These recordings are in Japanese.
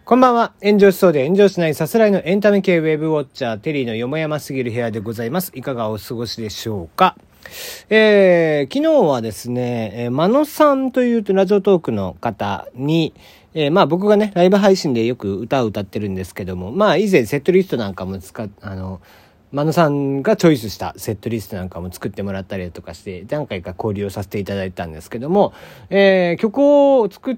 こんばんは。炎上しそうで炎上しないさすらいのエンタメ系ウェブウォッチャーテリーのよもやますぎる部屋でございます。いかがお過ごしでしょうか。昨日はですね、マノさんというラジオトークの方に、僕がねライブ配信でよく歌を歌ってるんですけども、以前セットリストなんかもマノさんがチョイスしたセットリストなんかも作ってもらったりとかして何回か交流をさせていただいたんですけども、曲を作って、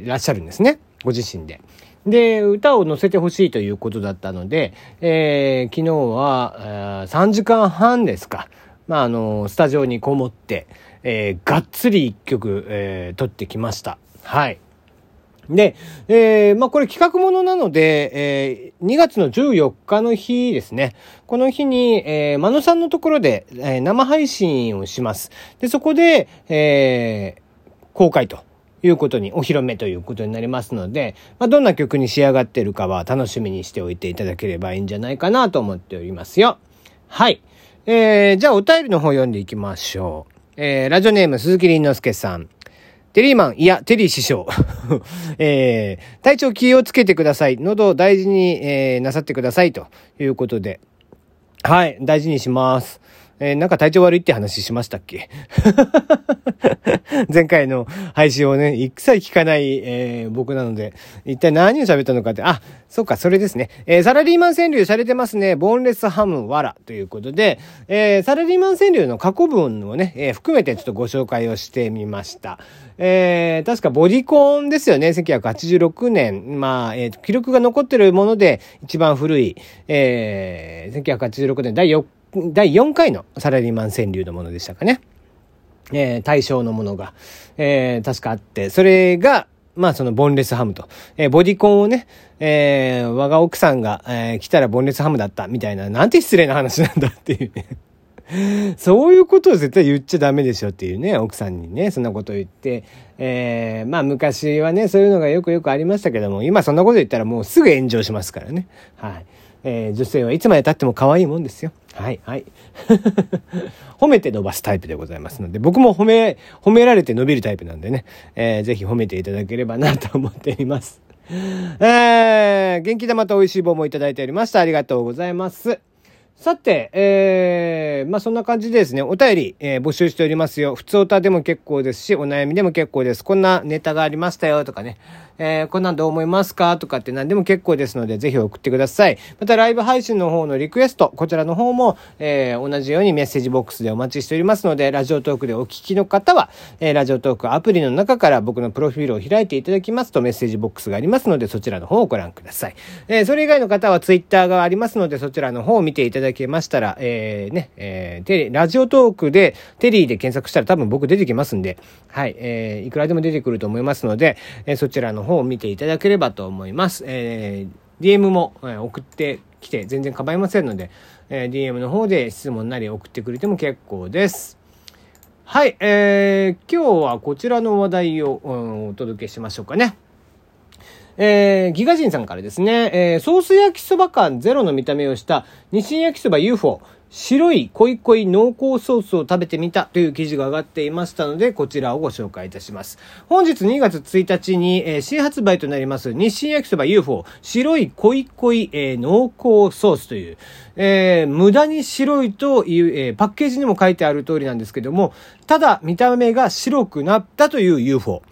らっしゃるんですね、ご自身で。で、歌を載せてほしいということだったので、昨日は3時間半ですか、スタジオにこもって、がっつり1曲、撮ってきました。はい。で、これ企画ものなので、2月の14日の日ですね。この日に、マノさんのところで、生配信をします。で、そこで、公開ということに、お披露目ということになりますので、どんな曲に仕上がっているかは楽しみにしておいていただければいいんじゃないかなと思っておりますよ。はい。じゃあお便りの方読んでいきましょう。ラジオネーム鈴木凛之介さん。テリーマン、いや、テリー師匠。体調気をつけてください。喉を大事に、なさってください。ということで。はい、大事にします。なんか体調悪いって話しましたっけ前回の配信をね、一切聞かない、僕なので、一体何を喋ったのかって、そうか、それですね。サラリーマン川柳されてますね。ボンレスハムわらということで、サラリーマン川柳の過去文をね、含めてちょっとご紹介をしてみました。確かボディコンですよね。1986年。記録が残ってるもので一番古い、1986年第4回のサラリーマン川柳のものでしたかね。対象のものが、確かあって、それが、そのボンレスハムと、ボディコンをね、我が奥さんが、来たらボンレスハムだったみたいな、なんて失礼な話なんだっていうね。そういうことを絶対言っちゃダメでしょっていうね、奥さんにね、そんなことを言って、昔はね、そういうのがよくありましたけども、今そんなこと言ったらもうすぐ炎上しますからね。はい。女性はいつまで経っても可愛いもんですよ。はい。褒めて伸ばすタイプでございますので、僕も褒められて伸びるタイプなんでね、ぜひ褒めていただければなと思っています。元気玉と美味しい棒もいただいておりました。ありがとうございます。さて、そんな感じでですね、お便り、募集しておりますよ。普通歌でも結構ですし、お悩みでも結構です。こんなネタがありましたよとかね、こんなんどう思いますかとかって何でも結構ですので、ぜひ送ってください。またライブ配信の方のリクエスト、こちらの方も、同じようにメッセージボックスでお待ちしておりますので、ラジオトークでお聞きの方は、ラジオトークアプリの中から僕のプロフィールを開いていただきますとメッセージボックスがありますので、そちらの方をご覧ください。それ以外の方はツイッターがありますので、そちらの方を見ていただけましたら、ラジオトークでテリーで検索したら多分僕出てきますんで、はい、いくらでも出てくると思いますので、そちらの方を見ていただければと思います。DM も、送ってきて全然構いませんので、DM の方で質問なり送ってくれても結構です。はい、今日はこちらの話題を、お届けしましょうかね。ギガ人さんからですね、ソース焼きそば感ゼロの見た目をした日清焼きそば UFO 白い濃い濃厚ソースを食べてみたという記事が上がっていましたので、こちらをご紹介いたします。本日2月1日に、新発売となります日清焼きそば UFO 白い濃い濃厚ソースという、無駄に白いという、パッケージにも書いてある通りなんですけども、ただ見た目が白くなったという UFO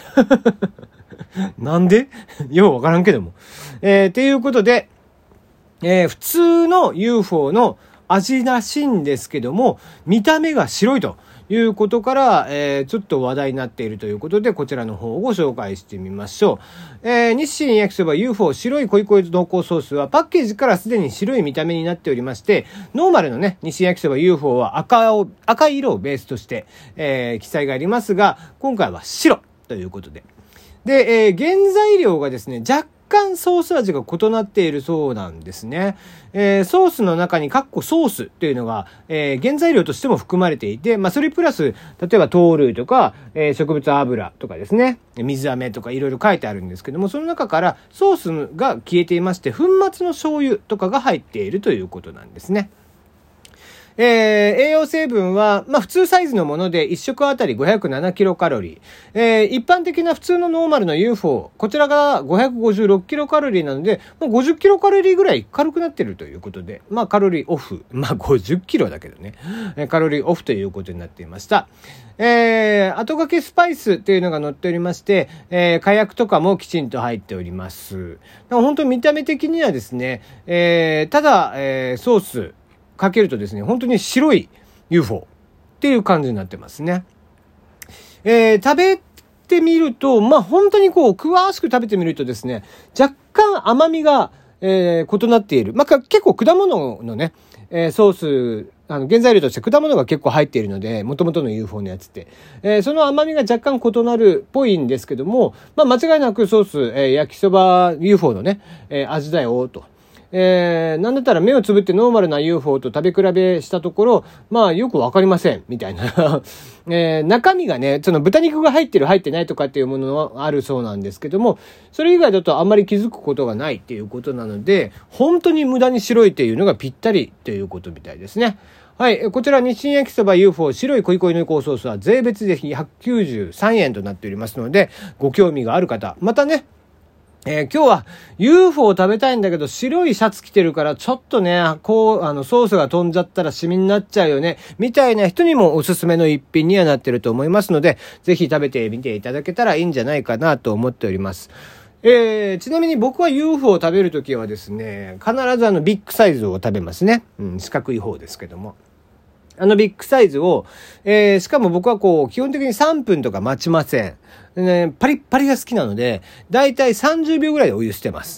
なんでようわからんけども。っていうことで、普通の UFO の味らしいんですけども、見た目が白いということから、ちょっと話題になっているということで、こちらの方をご紹介してみましょう。日清焼きそば UFO 白い濃い濃厚ソースはパッケージからすでに白い見た目になっておりまして、ノーマルのね、日清焼きそば UFO は赤い色をベースとして、記載がありますが、今回は白ということで。で、原材料がですね、若干ソース味が異なっているそうなんですね。ソースの中にソースっていうのが、原材料としても含まれていて、それプラス、例えば豆類とか、植物油とかですね、水飴とかいろいろ書いてあるんですけども、その中からソースが消えていまして、粉末の醤油とかが入っているということなんですね。 栄養成分は、普通サイズのもので1食あたり507キロカロリー。一般的な普通のノーマルの UFO、こちらが556キロカロリーなので、50キロカロリーぐらい軽くなってるということで、カロリーオフ。50キロだけどね。カロリーオフということになっていました。後掛けスパイスっていうのが載っておりまして、火薬とかもきちんと入っております。本当に見た目的にはですね、ただ、ソースかけるとですね、本当に白い UFO っていう感じになってますね。食べてみると、本当に詳しく食べてみるとですね、若干甘みが、異なっている。結構果物のね、ソース、原材料として果物が結構入っているので、元々の UFO のやつって。その甘みが若干異なるっぽいんですけども、間違いなくソース、焼きそば UFO のね、味だよ、と。なんだったら目をつぶってノーマルな UFO と食べ比べしたところ、よくわかりません、みたいな。中身がね、その豚肉が入ってる入ってないとかっていうものはあるそうなんですけども、それ以外だとあんまり気づくことがないっていうことなので、本当に無駄に白いっていうのがぴったりっていうことみたいですね。はい。こちら日清焼きそば UFO 白い濃い濃い濃厚ソースは税別で193円となっておりますので、ご興味がある方、またね、今日は UFO を食べたいんだけど白いシャツ着てるからちょっとね、ソースが飛んじゃったらシミになっちゃうよね、みたいな人にもおすすめの一品にはなってると思いますので、ぜひ食べてみていただけたらいいんじゃないかなと思っております。ちなみに僕は UFO を食べるときはですね、必ずビッグサイズを食べますね。四角い方ですけども。ビッグサイズを、しかも僕は基本的に3分とか待ちません。パリッパリが好きなので、だいたい30秒ぐらいでお湯捨てます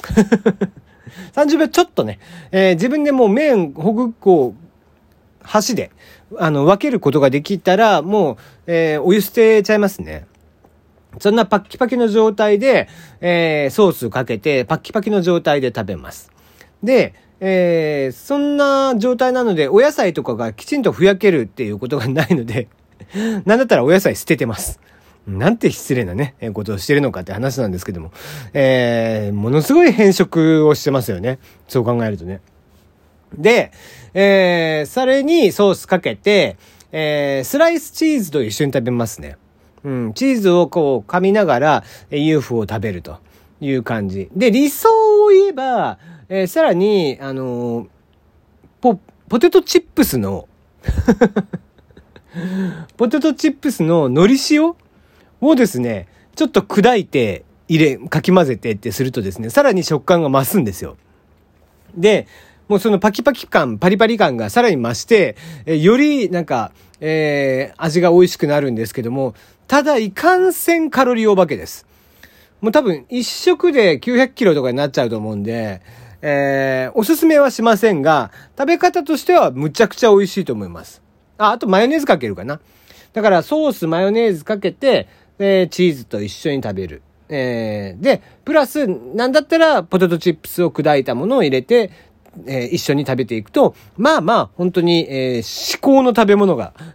。30秒ちょっとね、自分でもう麺ほぐ箸で、分けることができたら、もう、お湯捨てちゃいますね。そんなパッキパキの状態で、ソースかけて、パッキパキの状態で食べます。で、そんな状態なので、お野菜とかがきちんとふやけるっていうことがないので、なんだったらお野菜捨ててます。なんて失礼なね、ことをしてるのかって話なんですけども、ものすごい変色をしてますよね。そう考えるとね。で、それにソースかけて、スライスチーズと一緒に食べますね。チーズを噛みながら UFO を食べるという感じ。で、理想を言えば、さらに、ポテトチップスのポテトチップスの海苔塩をですね、ちょっと砕いてかき混ぜてってするとですね、さらに食感が増すんですよ。で、もうそのパキパキ感、パリパリ感がさらに増して、より味が美味しくなるんですけども、ただいかんせんカロリーお化けです。もう多分一食で900キロとかになっちゃうと思うんで、おすすめはしませんが、食べ方としてはむちゃくちゃ美味しいと思います。あとマヨネーズかけるかな。だからソースマヨネーズかけて、チーズと一緒に食べる。で、プラス、なんだったらポテトチップスを砕いたものを入れて、一緒に食べていくと、本当に、至高の食べ物が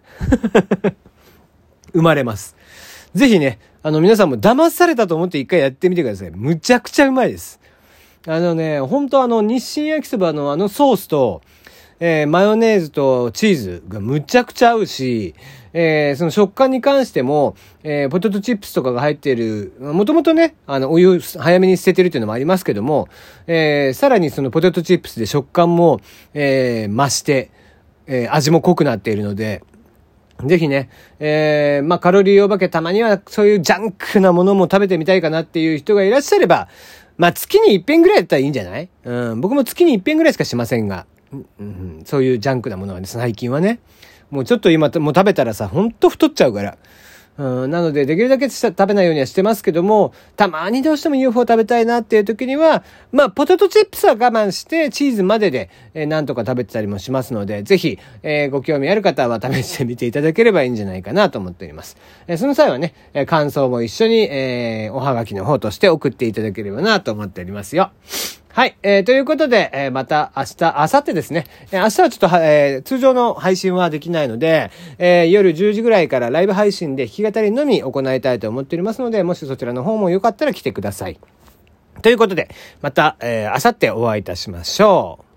生まれます。ぜひね、皆さんも騙されたと思って一回やってみてください。むちゃくちゃうまいです。本当日清焼きそばのソースと、マヨネーズとチーズがむちゃくちゃ合うし、その食感に関しても、ポテトチップスとかが入っている、もともとね、お湯早めに捨ててるっていうのもありますけども、さらにそのポテトチップスで食感も、増して、味も濃くなっているので、ぜひね、カロリーお化けたまにはそういうジャンクなものも食べてみたいかなっていう人がいらっしゃれば、月に一遍ぐらいだったらいいんじゃない？僕も月に一遍ぐらいしかしませんが、そういうジャンクなものはね、最近はね、もうちょっと今もう食べたらさ、ほんと太っちゃうから。なのでできるだけ食べないようにはしてますけども、たまにどうしても UFO 食べたいなっていう時には、ポテトチップスは我慢してチーズまでで、なんとか食べてたりもしますので、ぜひ、ご興味ある方は試してみていただければいいんじゃないかなと思っております。その際はね、感想も一緒に、おはがきの方として送っていただければなと思っておりますよ。はい。ということで、また明日、明後日ですね。明日はちょっと、通常の配信はできないので、夜10時ぐらいからライブ配信で弾き語りのみ行いたいと思っておりますので、もしそちらの方もよかったら来てください。ということで、また、明後日お会いいたしましょう。